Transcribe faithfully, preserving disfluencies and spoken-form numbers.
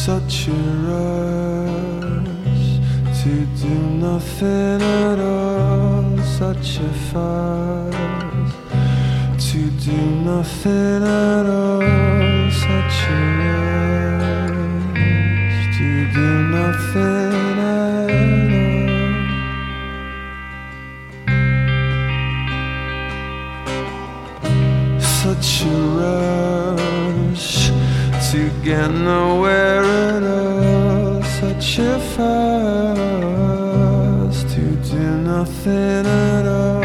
Such a rush to do nothing at all. Such a fuss to do nothing at all. Such a rush to do nothing at all. Such a rush to get nowhere at all. Such a fuss to do nothing at all.